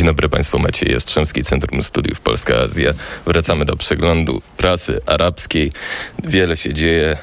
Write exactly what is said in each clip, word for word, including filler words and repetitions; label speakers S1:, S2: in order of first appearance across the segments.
S1: Dzień dobry Państwu, Maciej Jastrzębski, Centrum Studiów Polska-Azja. Wracamy do przeglądu prasy arabskiej. Wiele się dzieje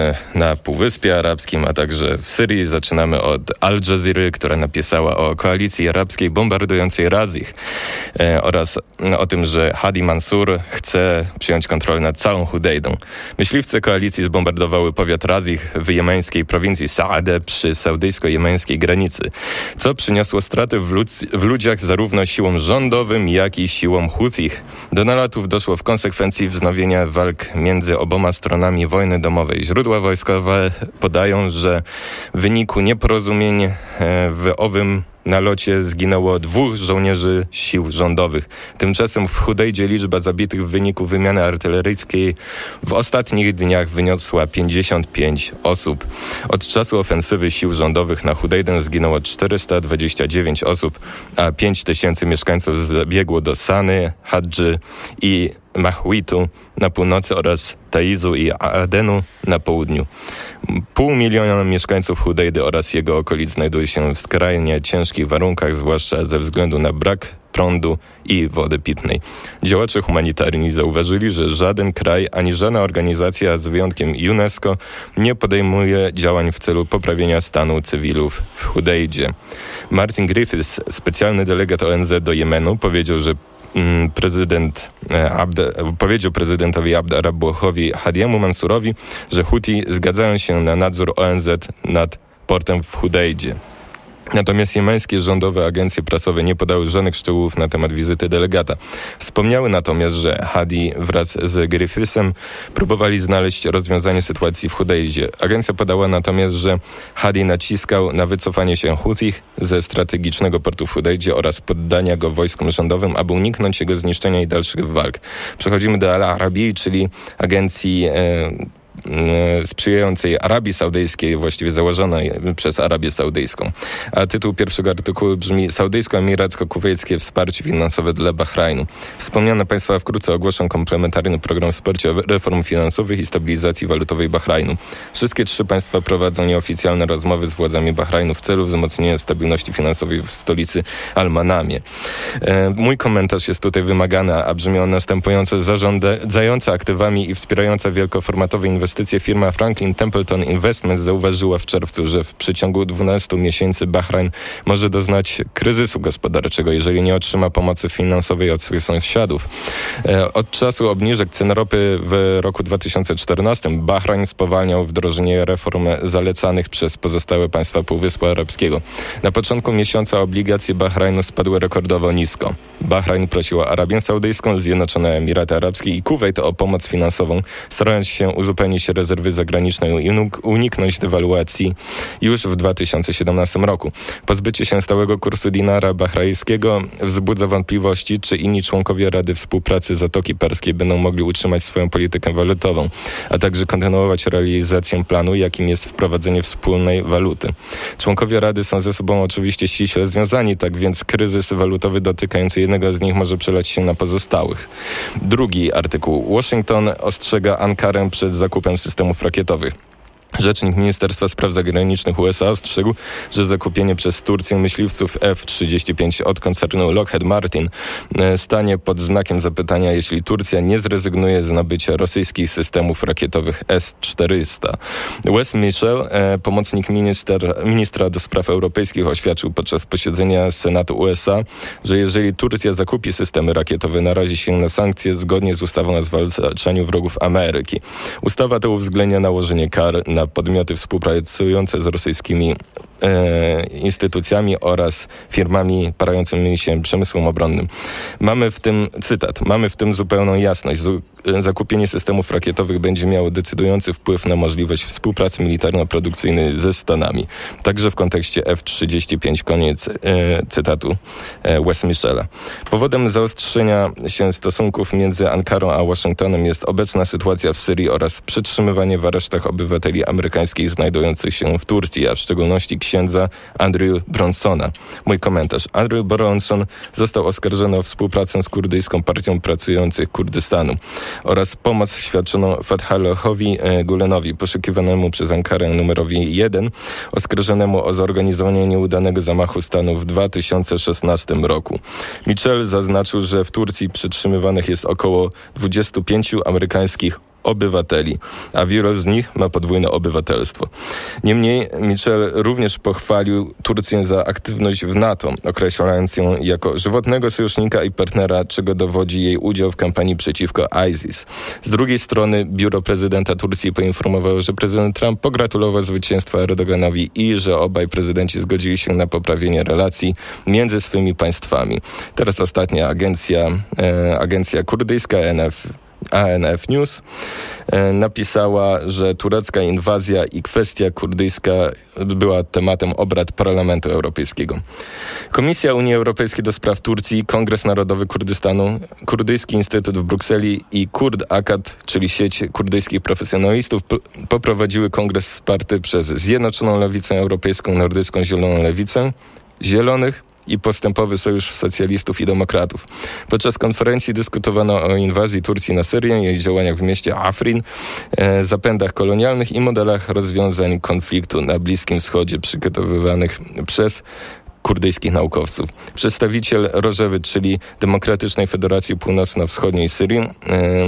S1: na Półwyspie Arabskim, a także w Syrii. Zaczynamy od Al Jazeery, która napisała o koalicji arabskiej bombardującej Razih e, oraz o tym, że Hadi Mansur chce przyjąć kontrolę nad całą Hudejdą. Myśliwce koalicji zbombardowały powiat Razih w jemeńskiej prowincji Saade przy saudyjsko-jemeńskiej granicy, co przyniosło straty w, ludz- w ludziach zarówno siłom rządowym, jak i siłom Hutich. Do nalotów doszło w konsekwencji wznowienia walk między oboma stronami wojny domowej. Źródła wojskowe podają, że w wyniku nieporozumień w owym nalocie zginęło dwóch żołnierzy sił rządowych. Tymczasem w Hudejdzie liczba zabitych w wyniku wymiany artyleryjskiej w ostatnich dniach wyniosła pięćdziesiąt pięć osób. Od czasu ofensywy sił rządowych na Hudejdę zginęło czterysta dwadzieścia dziewięć osób, a pięć tysięcy mieszkańców zabiegło do Sany, Hadży i Mahwitu na północy oraz Taizu i Adenu na południu. Pół miliona mieszkańców Hudejdy oraz jego okolic znajduje się w skrajnie ciężkich warunkach, zwłaszcza ze względu na brak prądu i wody pitnej. Działacze humanitarni zauważyli, że żaden kraj ani żadna organizacja, z wyjątkiem UNESCO, nie podejmuje działań w celu poprawienia stanu cywilów w Hudejdzie. Martin Griffiths, specjalny delegat O N Z do Jemenu, powiedział, że Prezydent Abd, powiedział prezydentowi Abd Rabbuchowi Hadiemu Mansurowi, że Huti zgadzają się na nadzór O N Z nad portem w Hudejdzie. Natomiast jemeńskie rządowe agencje prasowe nie podały żadnych szczegółów na temat wizyty delegata. Wspomniały natomiast, że Hadi wraz z Griffithsem próbowali znaleźć rozwiązanie sytuacji w Hudejdzie. Agencja podała natomiast, że Hadi naciskał na wycofanie się Hutich ze strategicznego portu w Hudejdzie oraz poddania go wojskom rządowym, aby uniknąć jego zniszczenia i dalszych walk. Przechodzimy do Al Arabii, czyli agencji e, sprzyjającej Arabii Saudyjskiej, właściwie założonej przez Arabię Saudyjską. A tytuł pierwszego artykułu brzmi: Saudyjsko-Emiracko-Kuwejskie wsparcie finansowe dla Bahrajnu. Wspomniane państwa wkrótce ogłoszą komplementarny program wsparcia reform finansowych i stabilizacji walutowej Bahrajnu. Wszystkie trzy państwa prowadzą nieoficjalne rozmowy z władzami Bahrajnu w celu wzmocnienia stabilności finansowej w stolicy Al-Manamie. E, mój komentarz jest tutaj wymagany, a brzmi on następująco: zarządzająca aktywami i wspierająca wielkoformatowe inwestycje Inwestycje firma Franklin Templeton Investments zauważyła w czerwcu, że w przeciągu dwunastu miesięcy Bahrajn może doznać kryzysu gospodarczego, jeżeli nie otrzyma pomocy finansowej od swoich sąsiadów. Od czasu obniżek cen ropy w roku dwa tysiące czternastym Bahrajn spowalniał wdrożenie reform zalecanych przez pozostałe państwa Półwyspu Arabskiego. Na początku miesiąca obligacje Bahrajnu spadły rekordowo nisko. Bahrajn prosiła Arabię Saudyjską, Zjednoczone Emiraty Arabskie i Kuwejt o pomoc finansową, starając się uzupełnić rezerwy zagraniczne i uniknąć dewaluacji już w dwa tysiące siedemnastym roku. Pozbycie się stałego kursu dinara bahrajńskiego wzbudza wątpliwości, czy inni członkowie Rady Współpracy Zatoki Perskiej będą mogli utrzymać swoją politykę walutową, a także kontynuować realizację planu, jakim jest wprowadzenie wspólnej waluty. Członkowie Rady są ze sobą oczywiście ściśle związani, tak więc kryzys walutowy dotykający jednego z nich może przelać się na pozostałych. Drugi artykuł. Washington ostrzega Ankarę przed zakupem systemów rakietowych. Rzecznik Ministerstwa Spraw Zagranicznych U S A ostrzegł, że zakupienie przez Turcję myśliwców F trzydzieści pięć od koncernu Lockheed Martin stanie pod znakiem zapytania, jeśli Turcja nie zrezygnuje z nabycia rosyjskich systemów rakietowych S czterysta. Wes Mitchell, pomocnik minister, ministra do spraw europejskich, oświadczył podczas posiedzenia Senatu U S A, że jeżeli Turcja zakupi systemy rakietowe, narazi się na sankcje zgodnie z ustawą o zwalczaniu wrogów Ameryki. Ustawa ta uwzględnia nałożenie kar na podmioty współpracujące z rosyjskimi e, instytucjami oraz firmami parającymi się przemysłem obronnym. Mamy w tym, cytat, mamy w tym zupełną jasność. Z, zakupienie systemów rakietowych będzie miało decydujący wpływ na możliwość współpracy militarno-produkcyjnej ze Stanami. Także w kontekście F trzydzieści pięć, koniec e, cytatu e, Wes Michela. Powodem zaostrzenia się stosunków między Ankarą a Waszyngtonem jest obecna sytuacja w Syrii oraz przytrzymywanie w aresztach obywateli amerykańskich znajdujących się w Turcji, a w szczególności księdza Andrew Bronsona. Mój komentarz. Andrew Bronson został oskarżony o współpracę z kurdyjską partią pracujących Kurdystanu oraz pomoc świadczoną Fethallahowi Gulenowi, poszukiwanemu przez Ankarę numerowi jeden, oskarżonemu o zorganizowanie nieudanego zamachu stanu w dwa tysiące szesnastym roku. Mitchell zaznaczył, że w Turcji przytrzymywanych jest około dwudziestu pięciu amerykańskich obywateli, a wielu z nich ma podwójne obywatelstwo. Niemniej Mitchell również pochwalił Turcję za aktywność w NATO, określając ją jako żywotnego sojusznika i partnera, czego dowodzi jej udział w kampanii przeciwko ISIS. Z drugiej strony biuro prezydenta Turcji poinformowało, że prezydent Trump pogratulował zwycięstwa Erdoganowi i że obaj prezydenci zgodzili się na poprawienie relacji między swymi państwami. Teraz ostatnia agencja, e, agencja kurdyjska N F A N F News e, napisała, że turecka inwazja i kwestia kurdyjska była tematem obrad Parlamentu Europejskiego. Komisja Unii Europejskiej do spraw Turcji, Kongres Narodowy Kurdystanu, Kurdyjski Instytut w Brukseli i Kurd Akad, czyli sieć kurdyjskich profesjonalistów, p- poprowadziły kongres wsparty przez Zjednoczoną Lewicę Europejską, Nordycką Zieloną Lewicę, Zielonych i Postępowy Sojusz Socjalistów i Demokratów. Podczas konferencji dyskutowano o inwazji Turcji na Syrię, jej działaniach w mieście Afrin, e, zapędach kolonialnych i modelach rozwiązań konfliktu na Bliskim Wschodzie przygotowywanych przez kurdyjskich naukowców. Przedstawiciel Rożewy, czyli Demokratycznej Federacji Północno-Wschodniej Syrii, e,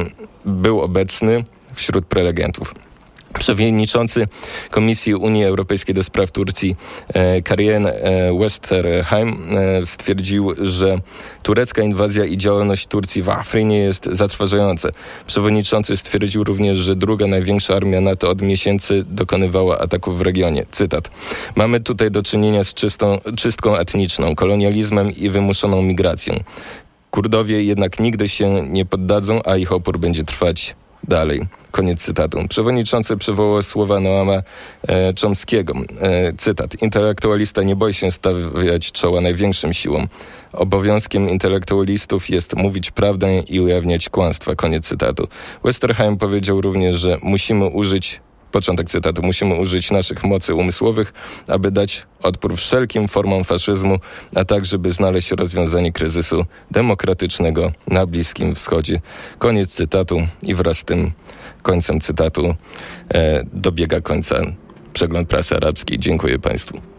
S1: był obecny wśród prelegentów. Przewodniczący Komisji Unii Europejskiej do spraw Turcji e, Karien e, Westerheim e, stwierdził, że turecka inwazja i działalność Turcji w Afrinie jest zatrważająca. Przewodniczący stwierdził również, że druga największa armia NATO od miesięcy dokonywała ataków w regionie. Cytat. Mamy tutaj do czynienia z czystą, czystką etniczną, kolonializmem i wymuszoną migracją. Kurdowie jednak nigdy się nie poddadzą, a ich opór będzie trwać dalej. Koniec cytatu. Przewodniczący przywołał słowa Noama e, Chomskiego. E, cytat. Intelektualista nie boi się stawiać czoła największym siłom. Obowiązkiem intelektualistów jest mówić prawdę i ujawniać kłamstwa. Koniec cytatu. Westerheim powiedział również, że musimy użyć Początek cytatu. Musimy użyć naszych mocy umysłowych, aby dać odpór wszelkim formom faszyzmu, a tak, żeby znaleźć rozwiązanie kryzysu demokratycznego na Bliskim Wschodzie. Koniec cytatu i wraz z tym końcem cytatu e, dobiega końca przegląd prasy arabskiej. Dziękuję Państwu.